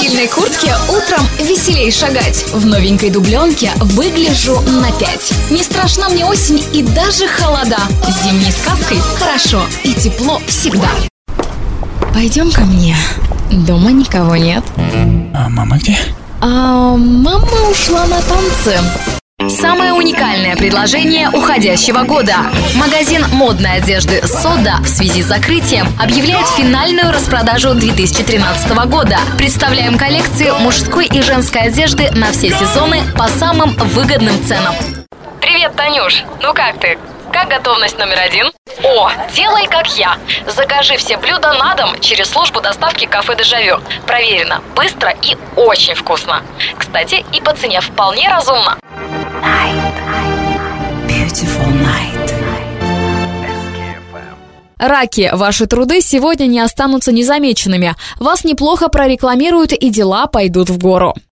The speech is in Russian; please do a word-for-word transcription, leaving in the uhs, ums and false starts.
стильной куртке утром веселей шагать. В новенькой дубленке выгляжу на пять. Не страшна мне осень и даже холода. С зимней сказкой хорошо и тепло всегда. Пойдем ко мне. Дома никого нет. А мама где? А мама ушла на танцы. Самое уникальное предложение уходящего года. Магазин модной одежды «Сода» в связи с закрытием объявляет финальную распродажу две тысячи тринадцатого года. Представляем коллекции мужской и женской одежды на все сезоны по самым выгодным ценам. Привет, Танюш. Ну как ты? Как готовность номер один? О, делай как я. Закажи все блюда на дом через службу доставки кафе «Дежавю». Проверено, быстро и очень вкусно. Кстати, и по цене вполне разумно. Beautiful night. Раки, ваши труды сегодня не останутся незамеченными. Вас неплохо прорекламируют, и дела пойдут в гору.